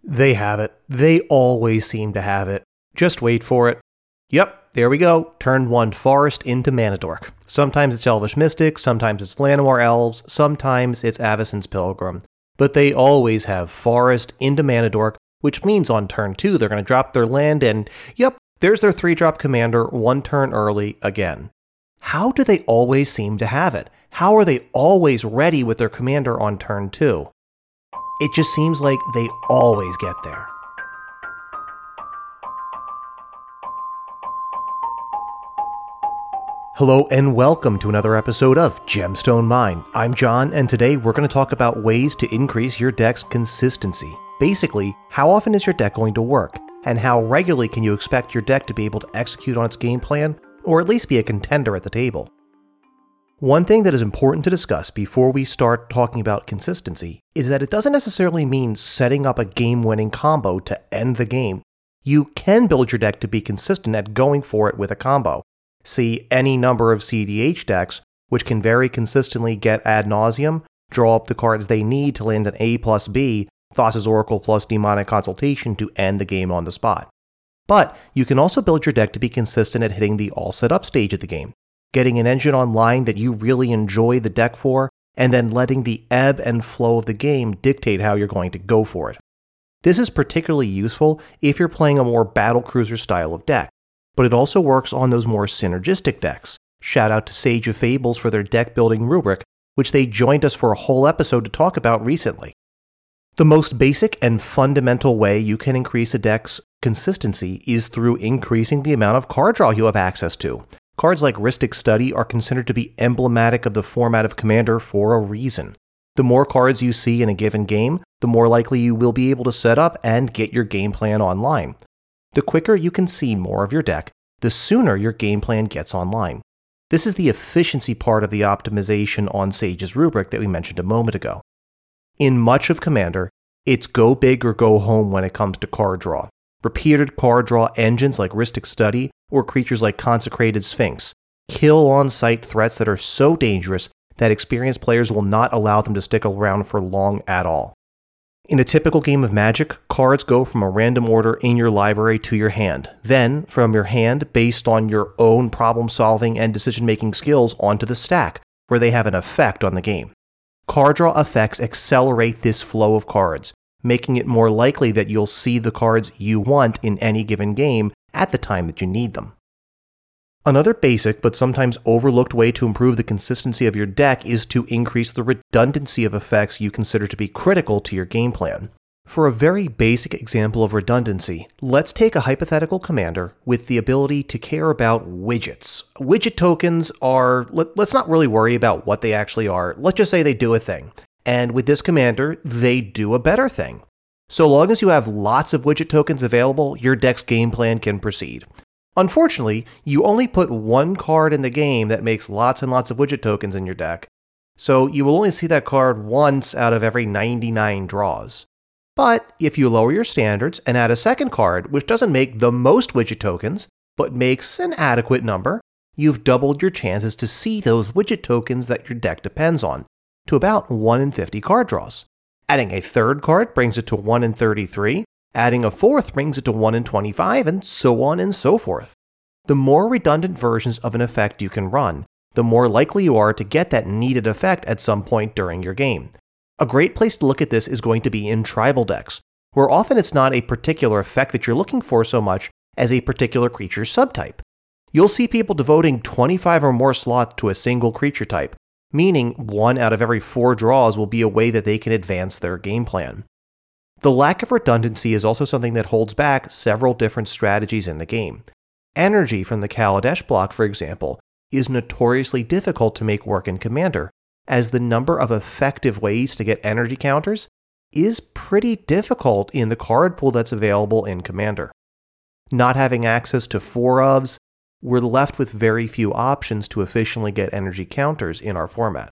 They have it. They always seem to have it. Just wait for it. Yep, there we go. Turn 1 Forest into Manadork. Sometimes it's Elvish Mystic, sometimes it's Llanowar Elves, sometimes it's Avacyn's Pilgrim. But they always have Forest into Manadork, which means on turn 2 they're going to drop their land and, yep, there's their 3-drop commander 1 turn early again. How do they always seem to have it? How are they always ready with their commander on turn 2? It just seems like they always get there. Hello and welcome to another episode of Gemstone Mine. I'm John, and today we're going to talk about ways to increase your deck's consistency. Basically, how often is your deck going to work, and how regularly can you expect your deck to be able to execute on its game plan, or at least be a contender at the table. One thing that is important to discuss before we start talking about consistency is that it doesn't necessarily mean setting up a game-winning combo to end the game. You can build your deck to be consistent at going for it with a combo. See any number of CDH decks, which can very consistently get ad nauseum, draw up the cards they need to land an A plus B, Thassa's Oracle plus Demonic Consultation to end the game on the spot. But you can also build your deck to be consistent at hitting the all set up stage of the game, getting an engine online that you really enjoy the deck for, and then letting the ebb and flow of the game dictate how you're going to go for it. This is particularly useful if you're playing a more battlecruiser style of deck, but it also works on those more synergistic decks. Shout out to Sage of Fables for their deck building rubric, which they joined us for a whole episode to talk about recently. The most basic and fundamental way you can increase a deck's consistency is through increasing the amount of card draw you have access to. Cards like Rhystic Study are considered to be emblematic of the format of Commander for a reason. The more cards you see in a given game, the more likely you will be able to set up and get your game plan online. The quicker you can see more of your deck, the sooner your game plan gets online. This is the efficiency part of the optimization on Sage's rubric that we mentioned a moment ago. In much of Commander, it's go big or go home when it comes to card draw. Repeated card draw engines like Rhystic Study or creatures like Consecrated Sphinx kill on-site threats that are so dangerous that experienced players will not allow them to stick around for long at all. In a typical game of Magic, cards go from a random order in your library to your hand, then from your hand based on your own problem-solving and decision-making skills onto the stack, where they have an effect on the game. Card draw effects accelerate this flow of cards, making it more likely that you'll see the cards you want in any given game at the time that you need them. Another basic but sometimes overlooked way to improve the consistency of your deck is to increase the redundancy of effects you consider to be critical to your game plan. For a very basic example of redundancy, let's take a hypothetical commander with the ability to care about widgets. Widget tokens are, let's not really worry about what they actually are, let's just say they do a thing. And with this commander, they do a better thing. So long as you have lots of widget tokens available, your deck's game plan can proceed. Unfortunately, you only put one card in the game that makes lots and lots of widget tokens in your deck, so you will only see that card once out of every 99 draws. But if you lower your standards and add a second card, which doesn't make the most widget tokens, but makes an adequate number, you've doubled your chances to see those widget tokens that your deck depends on, to about 1 in 50 card draws. Adding a third card brings it to 1 in 33, adding a fourth brings it to 1 in 25, and so on and so forth. The more redundant versions of an effect you can run, the more likely you are to get that needed effect at some point during your game. A great place to look at this is going to be in tribal decks, where often it's not a particular effect that you're looking for so much as a particular creature subtype. You'll see people devoting 25 or more slots to a single creature type, meaning 1 out of every 4 draws will be a way that they can advance their game plan. The lack of redundancy is also something that holds back several different strategies in the game. Energy from the Kaladesh block, for example, is notoriously difficult to make work in Commander, as the number of effective ways to get energy counters is pretty difficult in the card pool that's available in Commander. Not having access to 4 ofs, we're left with very few options to efficiently get energy counters in our format.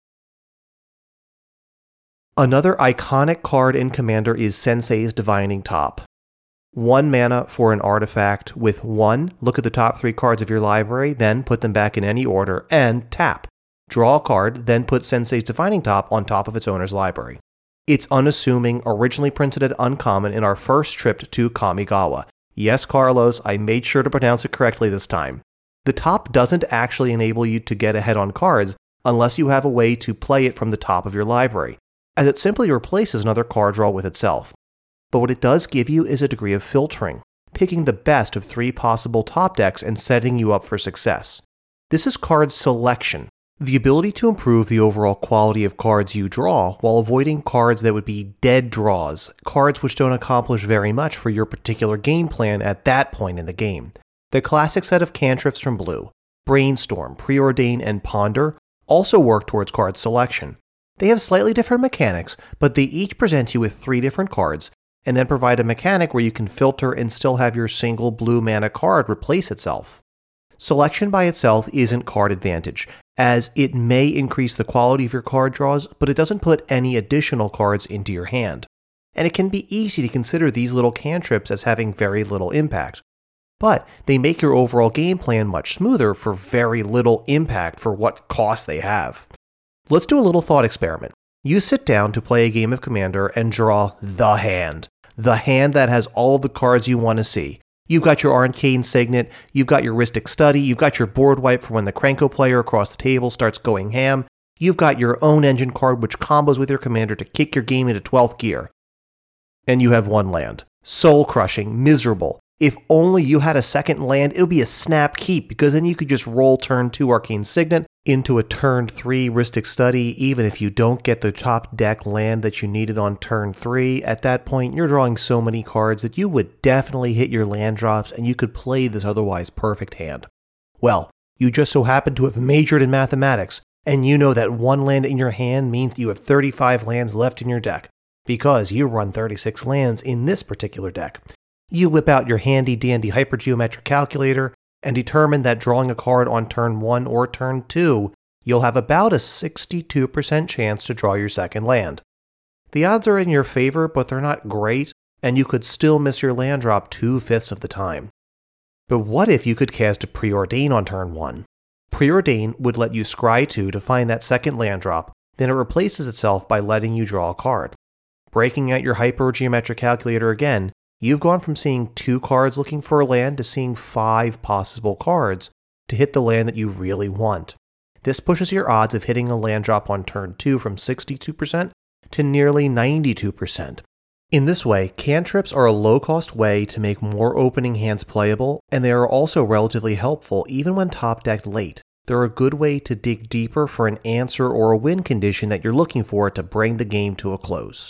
Another iconic card in Commander is Sensei's Divining Top. 1 mana for an artifact with 1, look at the top 3 cards of your library, then put them back in any order, and tap. Draw a card, then put Sensei's Divining Top on top of its owner's library. It's unassuming, originally printed at Uncommon in our first trip to Kamigawa. Yes, Carlos, I made sure to pronounce it correctly this time. The top doesn't actually enable you to get ahead on cards unless you have a way to play it from the top of your library, as it simply replaces another card draw with itself. But what it does give you is a degree of filtering, picking the best of 3 possible top decks and setting you up for success. This is card selection, the ability to improve the overall quality of cards you draw while avoiding cards that would be dead draws, cards which don't accomplish very much for your particular game plan at that point in the game. The classic set of cantrips from Blue, Brainstorm, Preordain, and Ponder, also work towards card selection. They have slightly different mechanics, but they each present you with 3 different cards, and then provide a mechanic where you can filter and still have your single blue mana card replace itself. Selection by itself isn't card advantage, as it may increase the quality of your card draws, but it doesn't put any additional cards into your hand. And it can be easy to consider these little cantrips as having very little impact. But they make your overall game plan much smoother for very little impact for what cost they have. Let's do a little thought experiment. You sit down to play a game of Commander and draw the hand that has all of the cards you want to see. You've got your Arcane Signet, you've got your Rhystic Study, you've got your board wipe for when the Krenko player across the table starts going ham, you've got your own engine card which combos with your commander to kick your game into 12th gear. And you have 1 land. Soul-crushing, miserable. If only you had a second land, it would be a snap keep, because then you could just roll turn 2 Arcane Signet into a turn 3 Rhystic Study, even if you don't get the top deck land that you needed on turn 3. At that point, you're drawing so many cards that you would definitely hit your land drops and you could play this otherwise perfect hand. Well, you just so happen to have majored in mathematics, and you know that 1 land in your hand means you have 35 lands left in your deck, because you run 36 lands in this particular deck. You whip out your handy-dandy hypergeometric calculator and determine that drawing a card on turn 1 or turn 2, you'll have about a 62% chance to draw your second land. The odds are in your favor, but they're not great, and you could still miss your land drop 2/5 of the time. But what if you could cast a Preordain on turn 1? Preordain would let you scry 2 to find that second land drop, then it replaces itself by letting you draw a card. Breaking out your hypergeometric calculator again, you've gone from seeing 2 cards looking for a land to seeing 5 possible cards to hit the land that you really want. This pushes your odds of hitting a land drop on turn 2 from 62% to nearly 92%. In this way, cantrips are a low-cost way to make more opening hands playable, and they are also relatively helpful even when top-decked late. They're a good way to dig deeper for an answer or a win condition that you're looking for to bring the game to a close.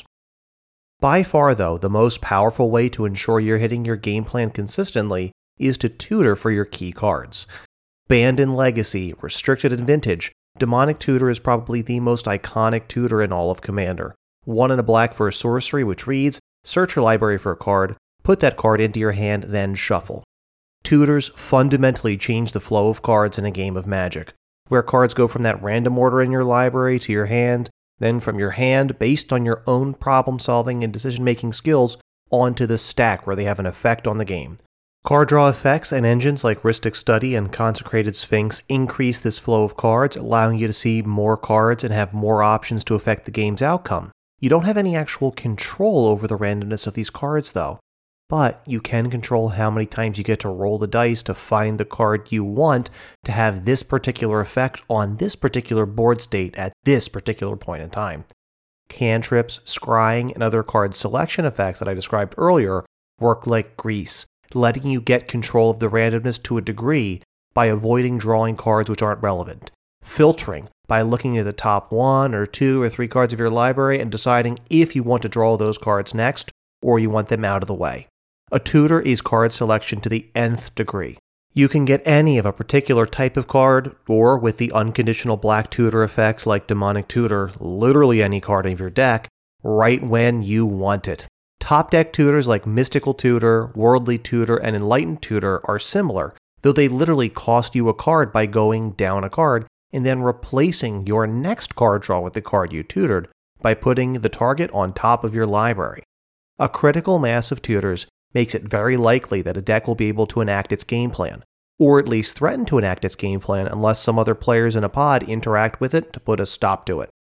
By far, though, the most powerful way to ensure you're hitting your game plan consistently is to tutor for your key cards. Banned in Legacy, restricted in Vintage, Demonic Tutor is probably the most iconic tutor in all of Commander. 1 and a black for a sorcery which reads, search your library for a card, put that card into your hand, then shuffle. Tutors fundamentally change the flow of cards in a game of Magic, where cards go from that random order in your library to your hand, then from your hand, based on your own problem-solving and decision-making skills, onto the stack where they have an effect on the game. Card draw effects and engines like Rhystic Study and Consecrated Sphinx increase this flow of cards, allowing you to see more cards and have more options to affect the game's outcome. You don't have any actual control over the randomness of these cards, though. But you can control how many times you get to roll the dice to find the card you want to have this particular effect on this particular board state at this particular point in time. Cantrips, scrying, and other card selection effects that I described earlier work like grease, letting you get control of the randomness to a degree by avoiding drawing cards which aren't relevant. Filtering, by looking at the top 1 or 2 or 3 cards of your library and deciding if you want to draw those cards next or you want them out of the way. A tutor is card selection to the nth degree. You can get any of a particular type of card, or with the unconditional black tutor effects like Demonic Tutor, literally any card of your deck, right when you want it. Top deck tutors like Mystical Tutor, Worldly Tutor, and Enlightened Tutor are similar, though they literally cost you a card by going down a card and then replacing your next card draw with the card you tutored by putting the target on top of your library. A critical mass of tutors makes it very likely that a deck will be able to enact its game plan, or at least threaten to enact its game plan unless some other players in a pod interact with it to put a stop to it.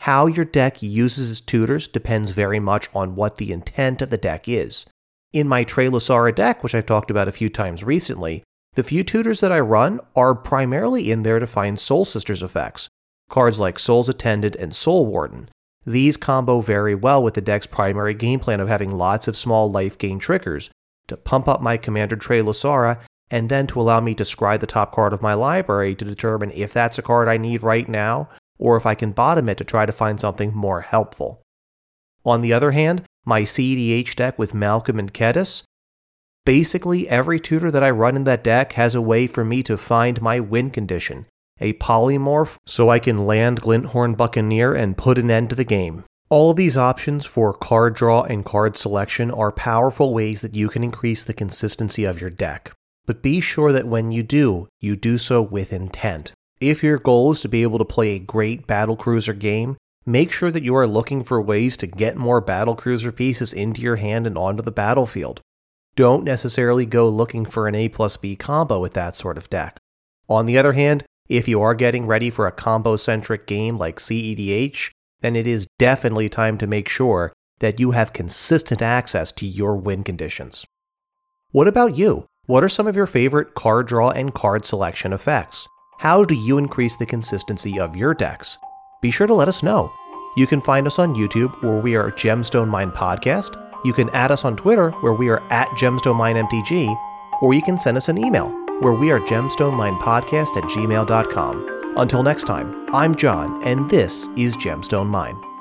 How your deck uses its tutors depends very much on what the intent of the deck is. In my Trelasarra deck, which I've talked about a few times recently, the few tutors that I run are primarily in there to find Soul Sisters effects, cards like Soul's Attendant and Soul Warden. These combo very well with the deck's primary game plan of having lots of small life gain triggers to pump up my Commander Trelasarra and then to allow me to scry the top card of my library to determine if that's a card I need right now or if I can bottom it to try to find something more helpful. On the other hand, my CEDH deck with Malcolm and Kedis, basically every tutor that I run in that deck has a way for me to find my win condition, a polymorph so I can land Glinthorn Buccaneer and put an end to the game. All of these options for card draw and card selection are powerful ways that you can increase the consistency of your deck. But be sure that when you do so with intent. If your goal is to be able to play a great battlecruiser game, make sure that you are looking for ways to get more battlecruiser pieces into your hand and onto the battlefield. Don't necessarily go looking for an A+B combo with that sort of deck. On the other hand, if you are getting ready for a combo-centric game like CEDH, then it is definitely time to make sure that you have consistent access to your win conditions. What about you? What are some of your favorite card draw and card selection effects? How do you increase the consistency of your decks? Be sure to let us know. You can find us on YouTube, where we are Gemstone Mine Podcast. You can add us on Twitter, where we are @GemstoneMineMTG, or you can send us an email, where we are gemstoneminepodcast@gmail.com. Until next time, I'm John, and this is Gemstone Mine.